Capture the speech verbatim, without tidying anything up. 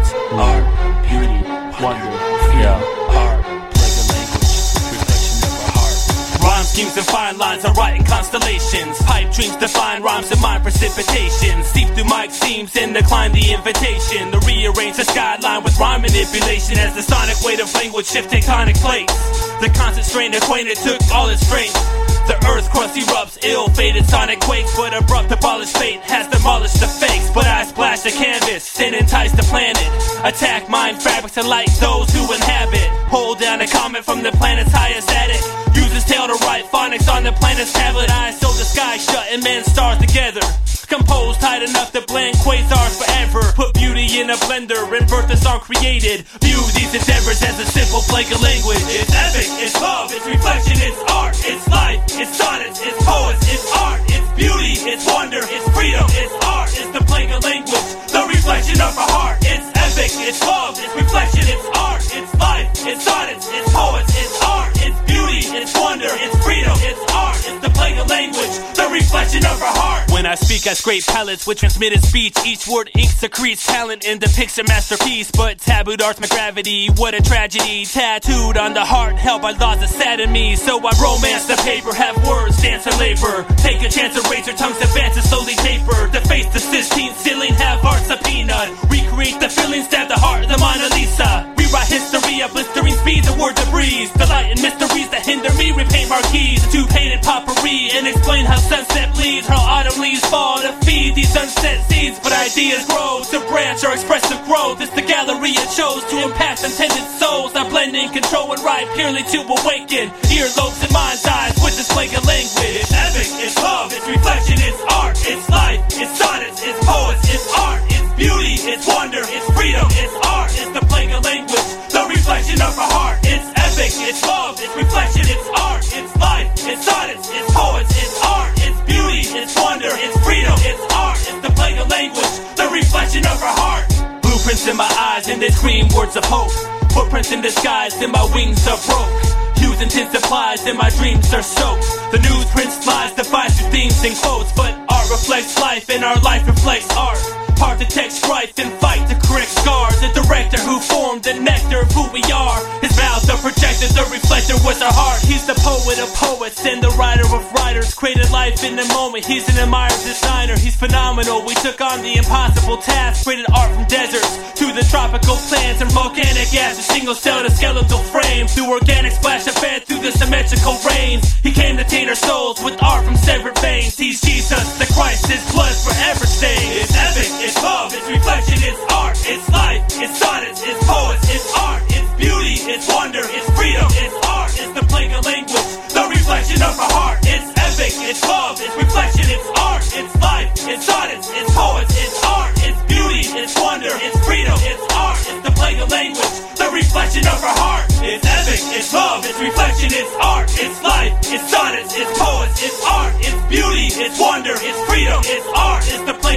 it's art, beauty, wonder, yeah, art, play the language, reflection of our heart. Rhyme schemes and fine lines, I write in constellations. Pipe dreams define rhymes and mind precipitation. Seep through mic seams and decline the invitation. To rearrange the skyline with rhyme manipulation. As the sonic weight of language shift tectonic plates. The constant strain acquainted took all its strength. The earth's crust erupts, ill-fated sonic quakes. But abrupt abolished fate has demolished the fakes. But I splash the canvas and entice the planet. Attack mind fabrics and light those who inhabit. Hold down a comet from the planet's highest attic. Use his tail to write phonics on the planet's tablet. I sew the sky shut and mend stars together. Composed tight enough to blend quasars forever. Put beauty in a blender and birth the song created. View these endeavors as a simple plague of language. It's epic, it's love, it's reflection, it's art, it's life, it's sonnets, it's poets, it's art, it's beauty, it's wonder, it's freedom, it's art, it's the plague of language, the reflection of our heart. It's epic, it's love, it's reflection, it's art, it's life, it's sonnets, it's poets, it's art, it's beauty, it's wonder, it's freedom, it's art, it's the plague of language, the reflection of our heart. When I speak, I scrape palettes with transmitted speech. Each word ink secretes talent and depicts a masterpiece. But tabooed arts my gravity, what a tragedy. Tattooed on the heart, held by laws that sadden me. So I romance the paper, have words, dance and labor. Take a chance, erase your tongues, advance and slowly taper. Deface the Sistine ceiling, have art subpoena. Recreate the feeling, stab the heart, the Mona Lisa. Rewrite history at blistering speed, the word that breeze. Delight in mysteries that hinder me, repaint marquees. To painted potpourri and explain how sunset bleeds. How autumn leaves fall to feed these sunset seeds. But ideas grow to branch or expressive growth. It's the gallery it chose to impact intended souls. Not blending, control and write purely to awaken earlobes and mind's eyes with this plague of language. It's epic, it's love, it's reflection, it's art, it's life, it's sonnets, it's poets, it's art, it's beauty, it's wonder, it's freedom, it's art, it's the plague of language, the reflection of our heart. It's epic, it's love, it's reflection, it's art, it's life, it's sonnets, it's poets, it's art, it's beauty, it's wonder, it's freedom, it's art, it's the plague of language, the reflection of our heart. Blueprints in my eyes and they scream words of hope. Footprints in disguise and my wings are broke. Use intense supplies and my dreams are soaked. The newsprint slides, defies through themes and quotes. But art reflects life and our life reflects art. Part to text strife and fight to correct scars. The director who formed the nectar of who we are. His mouth the projector, the reflector was our heart. He's the poet of poets and the writer of writers. Created life in the moment, he's an admired designer. He's phenomenal, we took on the impossible task. Created art from deserts to the tropical plants and volcanic ash. A single cell to skeletal frame. Through organic splash of fed through the symmetrical rains. He came to taint our souls with art from severed veins. He's Jesus, the Christ, his blood forever stained. It's epic, it's love, it's reflection, it's art, it's life, it's sonnets, it's poets, it's art, it's beauty, it's wonder, it's freedom, it's art, it's the plague of language, the reflection of our heart. It's epic, it's love, it's reflection, it's art, it's life, it's sonnets, it's poets, it's art, it's beauty, it's wonder, it's freedom, it's art, it's the plague of language, the reflection of our heart. It's epic, it's love, it's reflection, it's art, it's life, it's sonnets, it's poets, it's art, it's beauty, it's wonder, it's freedom, it's art, it's the plague